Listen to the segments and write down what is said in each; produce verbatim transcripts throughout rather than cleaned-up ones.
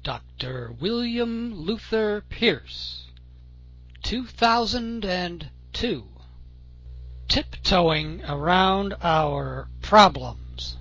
Doctor William Luther Pierce, two thousand two. Tiptoeing Around Our Problems.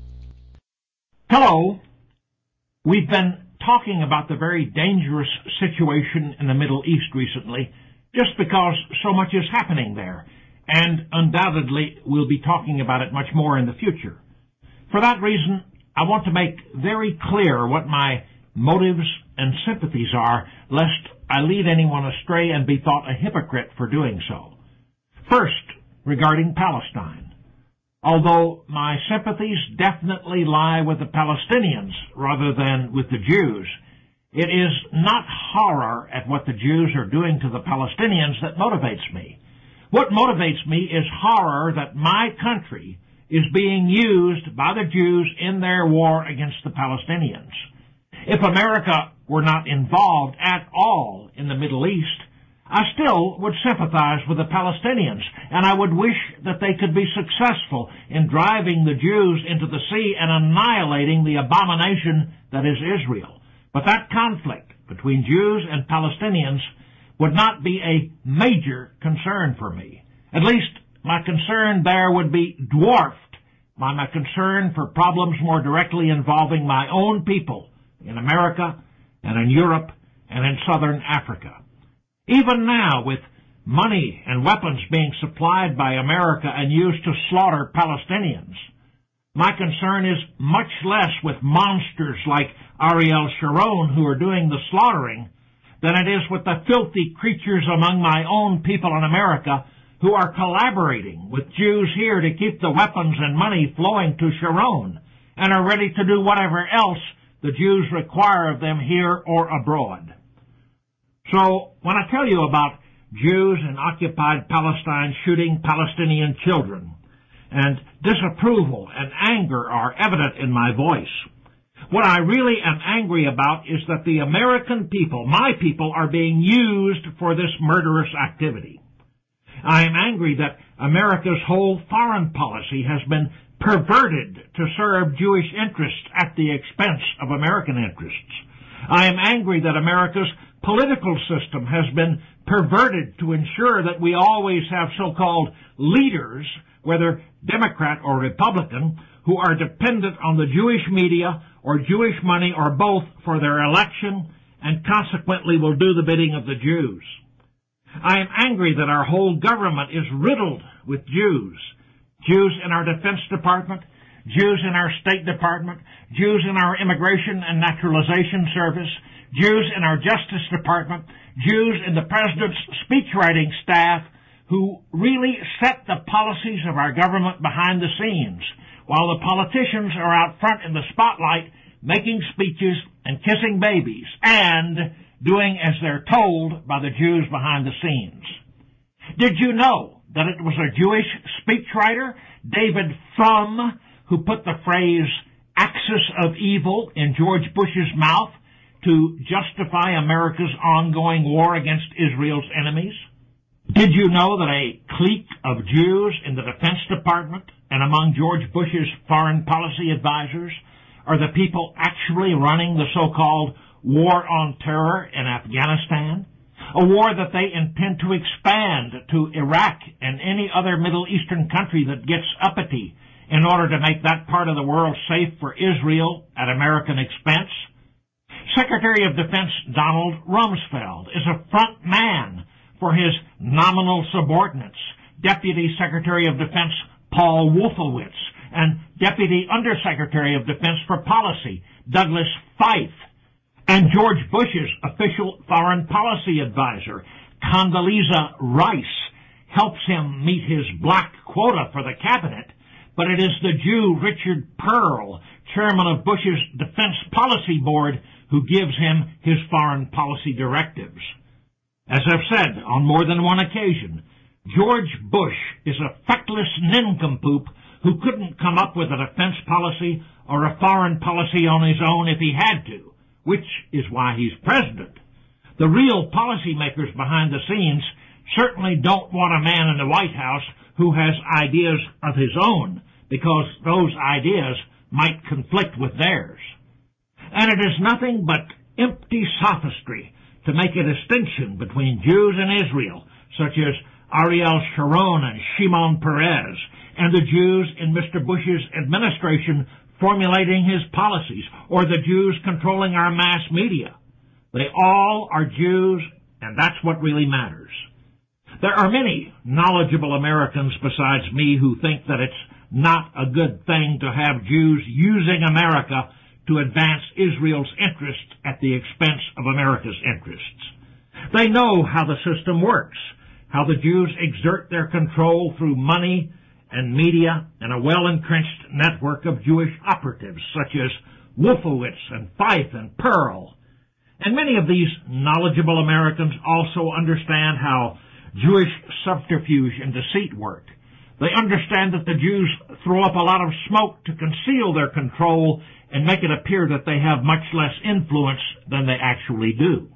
Hello. We've been talking about the very dangerous situation in the Middle East recently, just because so much is happening there, and undoubtedly we'll be talking about it much more in the future. For that reason, I want to make very clear what my motives and sympathies are, lest I lead anyone astray and be thought a hypocrite for doing so. First, regarding Palestine. Although my sympathies definitely lie with the Palestinians rather than with the Jews, it is not horror at what the Jews are doing to the Palestinians that motivates me. What motivates me is horror that my country is being used by the Jews in their war against the Palestinians. If America were not involved at all in the Middle East, I still would sympathize with the Palestinians, and I would wish that they could be successful in driving the Jews into the sea and annihilating the abomination that is Israel. But that conflict between Jews and Palestinians would not be a major concern for me. At least my concern there would be dwarfed by my concern for problems more directly involving my own people in America and in Europe and in southern Africa. Even now, with money and weapons being supplied by America and used to slaughter Palestinians, my concern is much less with monsters like Ariel Sharon who are doing the slaughtering than it is with the filthy creatures among my own people in America who are collaborating with Jews here to keep the weapons and money flowing to Sharon and are ready to do whatever else the Jews require of them here or abroad. So, when I tell you about Jews in occupied Palestine shooting Palestinian children, and disapproval and anger are evident in my voice, what I really am angry about is that the American people, my people, are being used for this murderous activity. I am angry that America's whole foreign policy has been perverted to serve Jewish interests at the expense of American interests. I am angry that America's political system has been perverted to ensure that we always have so-called leaders, whether Democrat or Republican, who are dependent on the Jewish media or Jewish money or both for their election and consequently will do the bidding of the Jews. I am angry that our whole government is riddled with Jews. Jews in our Defense Department, Jews in our State Department, Jews in our Immigration and Naturalization Service, Jews in our Justice Department, Jews in the President's speechwriting staff who really set the policies of our government behind the scenes, while the politicians are out front in the spotlight making speeches and kissing babies and doing as they're told by the Jews behind the scenes. Did you know that it was a Jewish speechwriter, David Frum, who put the phrase axis of evil in George Bush's mouth to justify America's ongoing war against Israel's enemies? Did you know that a clique of Jews in the Defense Department and among George Bush's foreign policy advisors are the people actually running the so-called war on terror in Afghanistan? A war that they intend to expand to Iraq and any other Middle Eastern country that gets uppity in order to make that part of the world safe for Israel at American expense? Secretary of Defense Donald Rumsfeld is a front man for his nominal subordinates, Deputy Secretary of Defense Paul Wolfowitz and Deputy Undersecretary of Defense for Policy Douglas Feith, and George Bush's official foreign policy advisor Condoleezza Rice helps him meet his black quota for the cabinet, but it is the Jew Richard Pearl, chairman of Bush's Defense Policy Board, who gives him his foreign policy directives. As I've said on more than one occasion, George Bush is a feckless nincompoop who couldn't come up with a defense policy or a foreign policy on his own if he had to, which is why he's president. The real policymakers behind the scenes certainly don't want a man in the White House who has ideas of his own, because those ideas might conflict with theirs. And it is nothing but empty sophistry to make a distinction between Jews and Israel, such as Ariel Sharon and Shimon Peres, and the Jews in Mister Bush's administration formulating his policies, or the Jews controlling our mass media. They all are Jews, and that's what really matters. There are many knowledgeable Americans besides me who think that it's not a good thing to have Jews using America to advance Israel's interests at the expense of America's interests. They know how the system works, how the Jews exert their control through money and media and a well-entrenched network of Jewish operatives such as Wolfowitz and Fife and Pearl. And many of these knowledgeable Americans also understand how Jewish subterfuge and deceit work. They understand that the Jews throw up a lot of smoke to conceal their control and make it appear that they have much less influence than they actually do.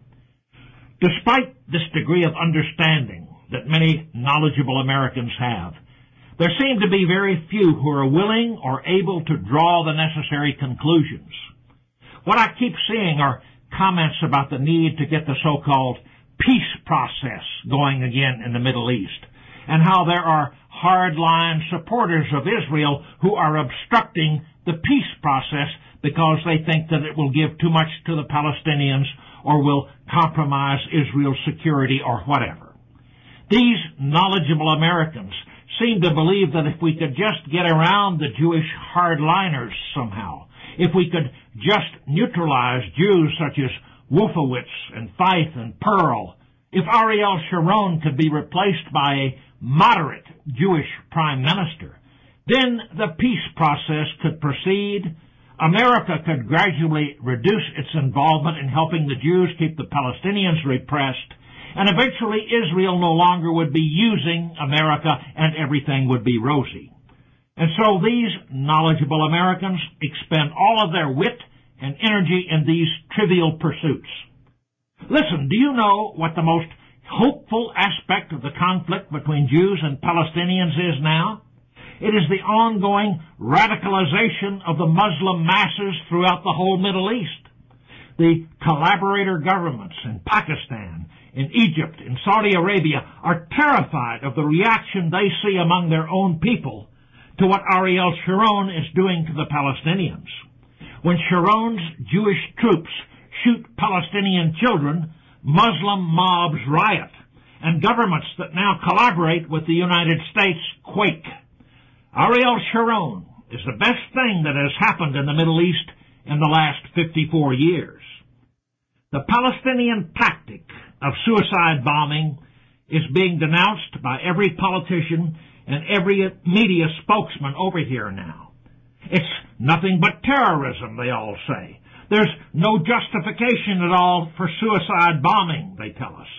Despite this degree of understanding that many knowledgeable Americans have, there seem to be very few who are willing or able to draw the necessary conclusions. What I keep seeing are comments about the need to get the so-called peace process going again in the Middle East, and how there are hardline supporters of Israel who are obstructing the peace process because they think that it will give too much to the Palestinians or will compromise Israel's security or whatever. These knowledgeable Americans seem to believe that if we could just get around the Jewish hardliners somehow, if we could just neutralize Jews such as Wolfowitz and Fife and Pearl, if Ariel Sharon could be replaced by a moderate Jewish prime minister, then the peace process could proceed. America could gradually reduce its involvement in helping the Jews keep the Palestinians repressed, and eventually Israel no longer would be using America and everything would be rosy. And so these knowledgeable Americans expend all of their wit and energy in these trivial pursuits. Listen, do you know what the most hopeful aspect of the conflict between Jews and Palestinians is now? It is the ongoing radicalization of the Muslim masses throughout the whole Middle East. The collaborator governments in Pakistan, in Egypt, in Saudi Arabia are terrified of the reaction they see among their own people to what Ariel Sharon is doing to the Palestinians. When Sharon's Jewish troops shoot Palestinian children, Muslim mobs riot, and governments that now collaborate with the United States quake. Ariel Sharon is the best thing that has happened in the Middle East in the last fifty-four years. The Palestinian tactic of suicide bombing is being denounced by every politician and every media spokesman over here now. It's nothing but terrorism, they all say. There's no justification at all for suicide bombing, they tell us.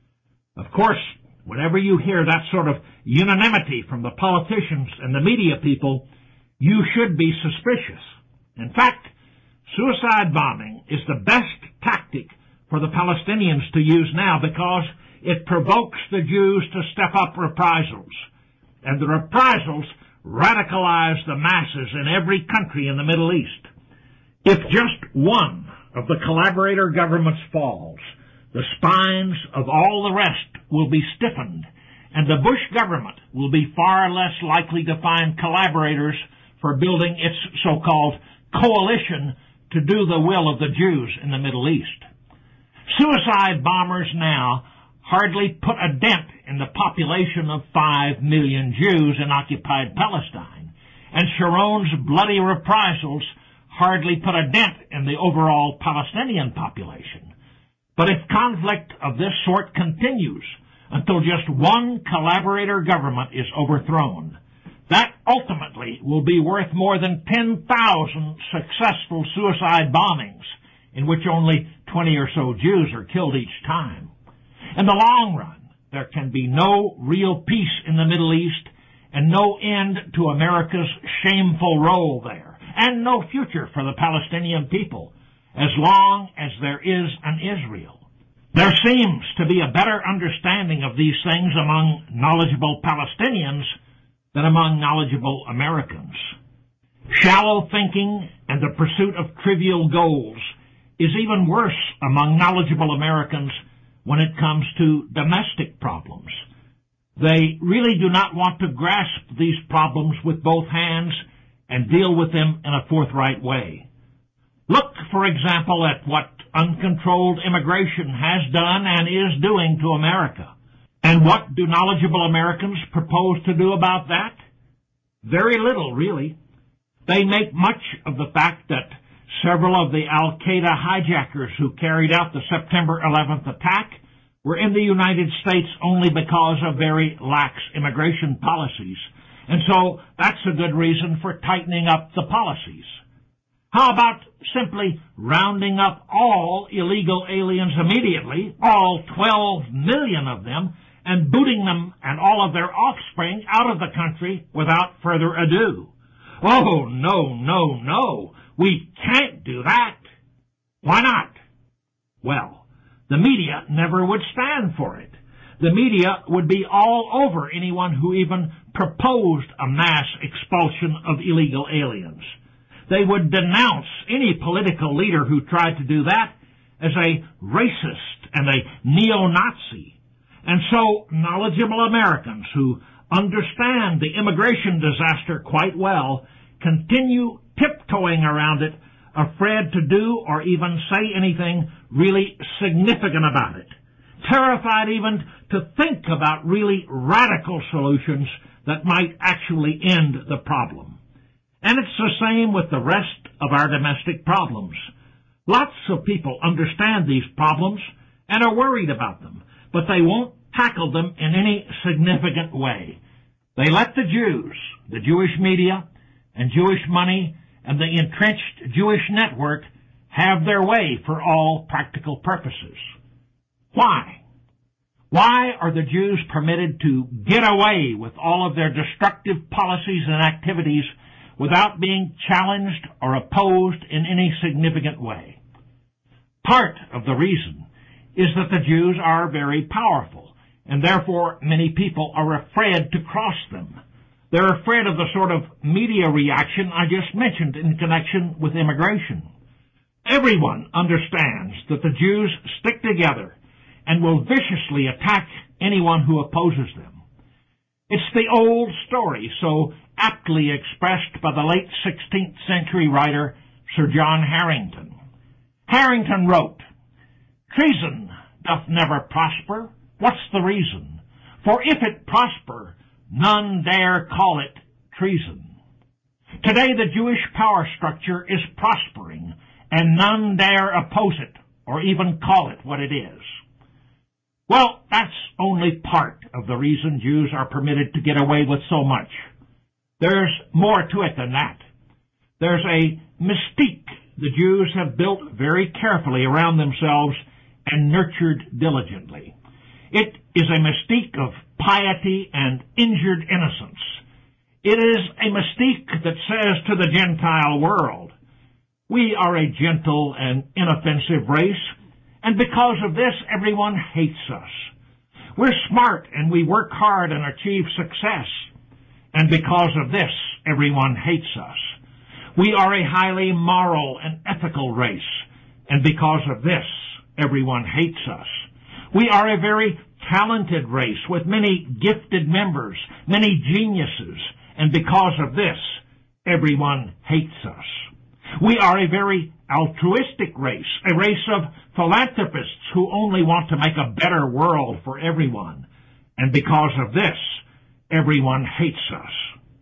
Of course, whenever you hear that sort of unanimity from the politicians and the media people, you should be suspicious. In fact, suicide bombing is the best tactic for the Palestinians to use now because it provokes the Jews to step up reprisals. And the reprisals radicalize the masses in every country in the Middle East. If just one of the collaborator governments falls, the spines of all the rest will be stiffened, and the Bush government will be far less likely to find collaborators for building its so-called coalition to do the will of the Jews in the Middle East. Suicide bombers now hardly put a dent in the population of five million Jews in occupied Palestine, and Sharon's bloody reprisals hardly put a dent in the overall Palestinian population. But if conflict of this sort continues until just one collaborator government is overthrown, that ultimately will be worth more than ten thousand successful suicide bombings in which only twenty or so Jews are killed each time. In the long run, there can be no real peace in the Middle East and no end to America's shameful role there, and no future for the Palestinian people as long as there is an Israel. There seems to be a better understanding of these things among knowledgeable Palestinians than among knowledgeable Americans. Shallow thinking and the pursuit of trivial goals is even worse among knowledgeable Americans when it comes to domestic problems. They really do not want to grasp these problems with both hands and deal with them in a forthright way. Look, for example, at what uncontrolled immigration has done and is doing to America. And what do knowledgeable Americans propose to do about that? Very little, really. They make much of the fact that several of the Al-Qaeda hijackers who carried out the September eleventh attack were in the United States only because of very lax immigration policies. And so that's a good reason for tightening up the policies. How about simply rounding up all illegal aliens immediately, all twelve million of them, and booting them and all of their offspring out of the country without further ado? Oh, no, no, no. We can't do that. Why not? Well, the media never would stand for it. The media would be all over anyone who even proposed a mass expulsion of illegal aliens. They would denounce any political leader who tried to do that as a racist and a neo-Nazi. And so knowledgeable Americans who understand the immigration disaster quite well continue tiptoeing around it, afraid to do or even say anything really significant about it, terrified even to think about really radical solutions that might actually end the problem. And it's the same with the rest of our domestic problems. Lots of people understand these problems and are worried about them, but they won't tackle them in any significant way. They let the Jews, the Jewish media, and Jewish money, and the entrenched Jewish network have their way for all practical purposes. Why? Why are the Jews permitted to get away with all of their destructive policies and activities without being challenged or opposed in any significant way? Part of the reason is that the Jews are very powerful, and therefore many people are afraid to cross them. They're afraid of the sort of media reaction I just mentioned in connection with immigration. Everyone understands that the Jews stick together and will viciously attack anyone who opposes them. It's the old story so aptly expressed by the late sixteenth century writer Sir John Harington. Harington wrote, "Treason doth never prosper. What's the reason? For if it prosper, none dare call it treason." Today the Jewish power structure is prospering, and none dare oppose it or even call it what it is. Well, that's only part of the reason Jews are permitted to get away with so much. There's more to it than that. There's a mystique the Jews have built very carefully around themselves and nurtured diligently. It is a mystique of piety and injured innocence. It is a mystique that says to the Gentile world, we are a gentle and inoffensive race, and because of this, everyone hates us. We're smart and we work hard and achieve success, and because of this, everyone hates us. We are a highly moral and ethical race, and because of this, everyone hates us. We are a very talented race with many gifted members, many geniuses, and because of this, everyone hates us. We are a very altruistic race, a race of philanthropists who only want to make a better world for everyone, and because of this, everyone hates us.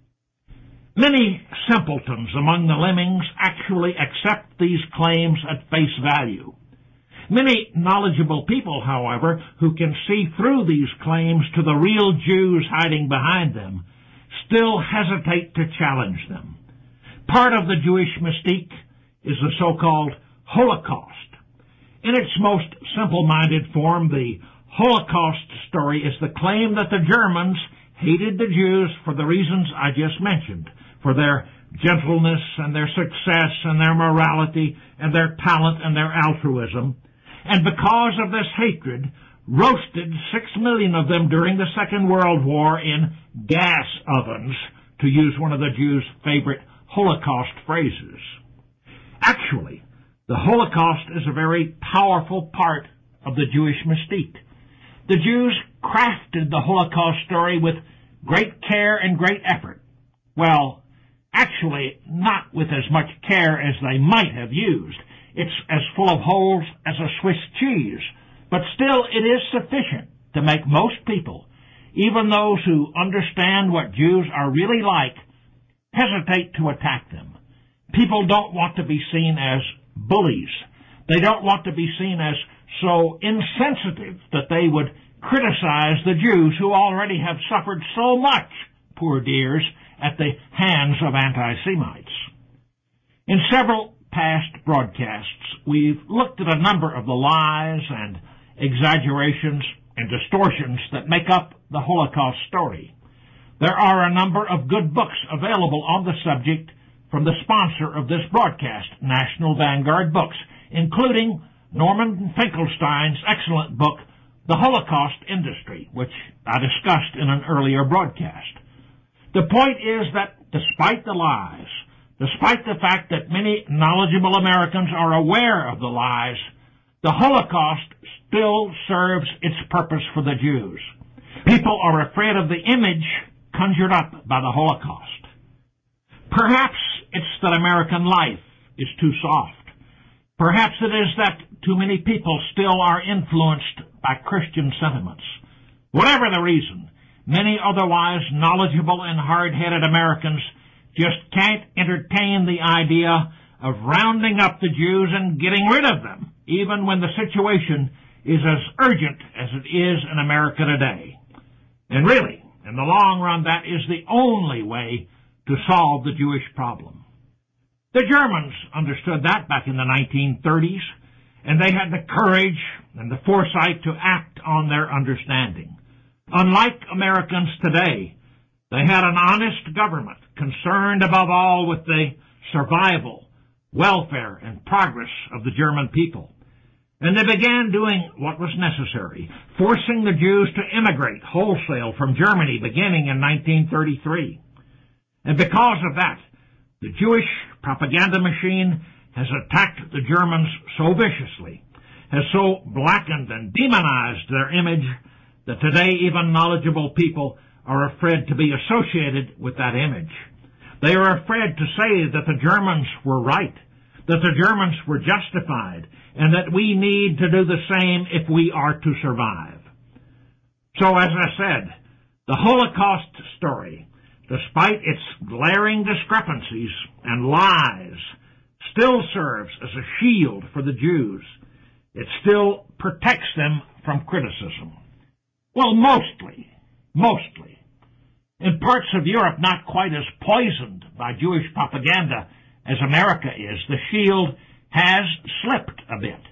Many simpletons among the lemmings actually accept these claims at face value. Many knowledgeable people, however, who can see through these claims to the real Jews hiding behind them, still hesitate to challenge them. Part of the Jewish mystique is the so-called Holocaust. In its most simple-minded form, the Holocaust story is the claim that the Germans hated the Jews for the reasons I just mentioned, for their gentleness and their success and their morality and their talent and their altruism, and because of this hatred, roasted six million of them during the Second World War in gas ovens, to use one of the Jews' favorite Holocaust phrases. Actually, The Holocaust is a very powerful part of the Jewish mystique. The Jews crafted the Holocaust story with great care and great effort. Well, actually, not with as much care as they might have used. It's as full of holes as a Swiss cheese, but still it is sufficient to make most people, even those who understand what Jews are really like, hesitate to attack them. People don't want to be seen as bullies. They don't want to be seen as so insensitive that they would criticize the Jews who already have suffered so much, poor dears, at the hands of anti-Semites. In several past broadcasts, we've looked at a number of the lies and exaggerations and distortions that make up the Holocaust story. There are a number of good books available on the subject from the sponsor of this broadcast, National Vanguard Books, including Norman Finkelstein's excellent book, The Holocaust Industry, which I discussed in an earlier broadcast. The point is that despite the lies, despite the fact that many knowledgeable Americans are aware of the lies, the Holocaust still serves its purpose for the Jews. People are afraid of the image conjured up by the Holocaust. Perhaps it's that American life is too soft. Perhaps it is that too many people still are influenced by Christian sentiments. Whatever the reason, many otherwise knowledgeable and hard-headed Americans just can't entertain the idea of rounding up the Jews and getting rid of them, even when the situation is as urgent as it is in America today. And really, in the long run, that is the only way to solve the Jewish problem. The Germans understood that back in the nineteen thirties, and they had the courage and the foresight to act on their understanding. Unlike Americans today, they had an honest government concerned above all with the survival, welfare, and progress of the German people. And they began doing what was necessary, forcing the Jews to immigrate wholesale from Germany beginning in nineteen thirty-three. And because of that, the Jewish propaganda machine has attacked the Germans so viciously, has so blackened and demonized their image, that today even knowledgeable people are afraid to be associated with that image. They are afraid to say that the Germans were right, that the Germans were justified, and that we need to do the same if we are to survive. So, as I said, the Holocaust story, despite its glaring discrepancies and lies, still serves as a shield for the Jews. It still protects them from criticism. Well, mostly, mostly. In parts of Europe not quite as poisoned by Jewish propaganda as America is, the shield has slipped a bit.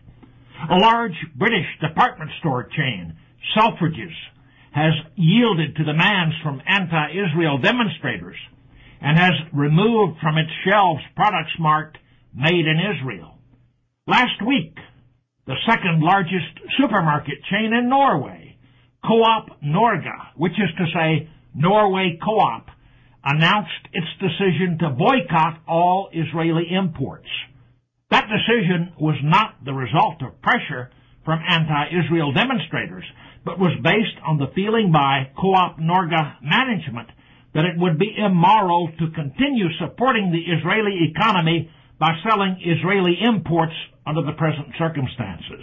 A large British department store chain, Selfridges, has yielded to demands from anti-Israel demonstrators and has removed from its shelves products marked Made in Israel. Last week, the second largest supermarket chain in Norway, Coop Norge, which is to say Norway Co-op, announced its decision to boycott all Israeli imports. That decision was not the result of pressure from anti-Israel demonstrators, but was based on the feeling by Coop Norge management that it would be immoral to continue supporting the Israeli economy by selling Israeli imports under the present circumstances.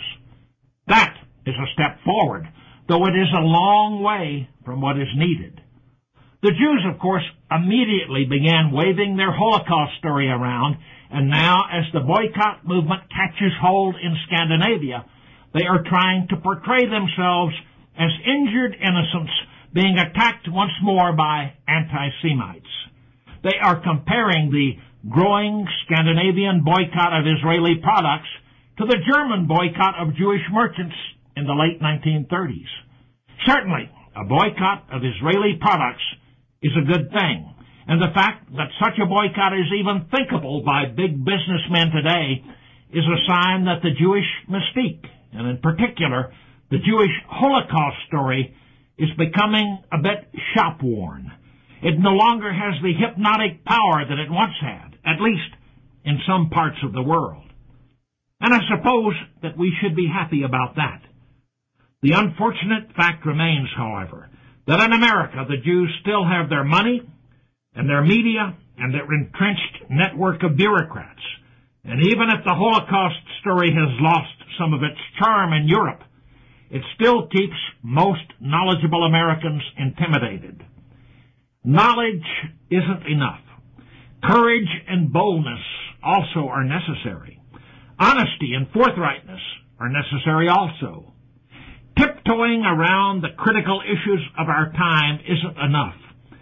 That is a step forward, though it is a long way from what is needed. The Jews, of course, immediately began waving their Holocaust story around, and now as the boycott movement catches hold in Scandinavia, they are trying to portray themselves as injured innocents being attacked once more by anti-Semites. They are comparing the growing Scandinavian boycott of Israeli products to the German boycott of Jewish merchants in the late nineteen thirties. Certainly, a boycott of Israeli products is a good thing, and the fact that such a boycott is even thinkable by big businessmen today is a sign that the Jewish mystique, and in particular, the Jewish Holocaust story, is becoming a bit shop-worn. It no longer has the hypnotic power that it once had, at least in some parts of the world. And I suppose that we should be happy about that. The unfortunate fact remains, however, that in America the Jews still have their money and their media and their entrenched network of bureaucrats. And even if the Holocaust story has lost some of its charm in Europe, it still keeps most knowledgeable Americans intimidated. Knowledge isn't enough. Courage and boldness also are necessary. Honesty and forthrightness are necessary also. Tiptoeing around the critical issues of our time isn't enough.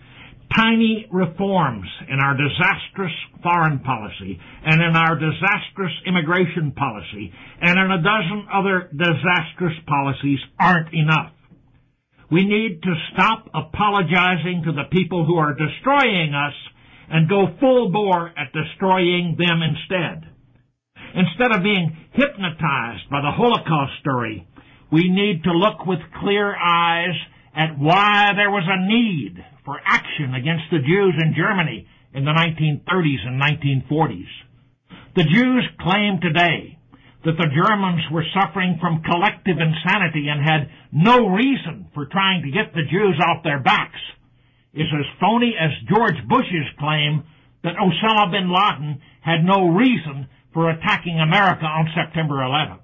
Tiny reforms in our disastrous foreign policy and in our disastrous immigration policy and in a dozen other disastrous policies aren't enough. We need to stop apologizing to the people who are destroying us and go full bore at destroying them instead. Instead of being hypnotized by the Holocaust story, we need to look with clear eyes at why there was a need for action against the Jews in Germany in the nineteen thirties and nineteen forties. The Jews claim today that the Germans were suffering from collective insanity and had no reason for trying to get the Jews off their backs is as phony as George Bush's claim that Osama bin Laden had no reason for attacking America on September eleventh.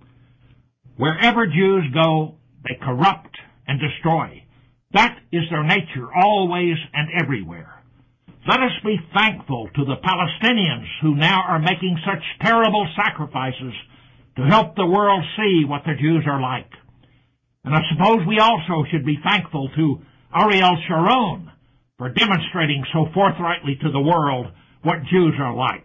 Wherever Jews go, they corrupt and destroy. That is their nature, always and everywhere. Let us be thankful to the Palestinians who now are making such terrible sacrifices to help the world see what the Jews are like. And I suppose we also should be thankful to Ariel Sharon for demonstrating so forthrightly to the world what Jews are like.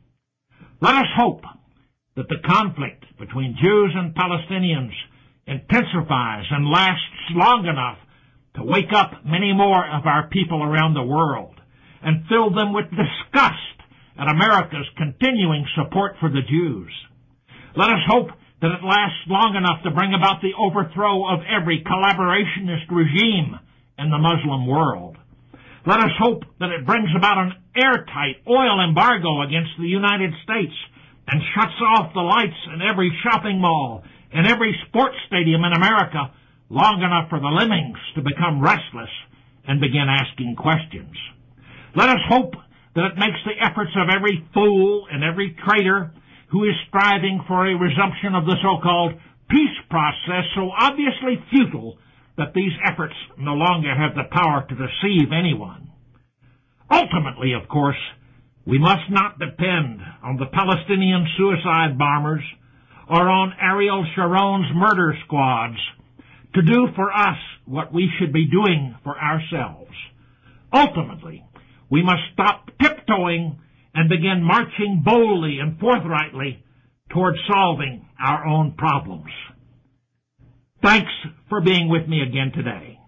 Let us hope that the conflict between Jews and Palestinians intensifies and lasts long enough to wake up many more of our people around the world and fill them with disgust at America's continuing support for the Jews. Let us hope that it lasts long enough to bring about the overthrow of every collaborationist regime in the Muslim world. Let us hope that it brings about an airtight oil embargo against the United States and shuts off the lights in every shopping mall and every sports stadium in America long enough for the lemmings to become restless and begin asking questions. Let us hope that it makes the efforts of every fool and every traitor who is striving for a resumption of the so-called peace process so obviously futile that these efforts no longer have the power to deceive anyone. Ultimately, of course, we must not depend on the Palestinian suicide bombers or on Ariel Sharon's murder squads to do for us what we should be doing for ourselves. Ultimately, we must stop tiptoeing and begin marching boldly and forthrightly toward solving our own problems. Thanks for being with me again today.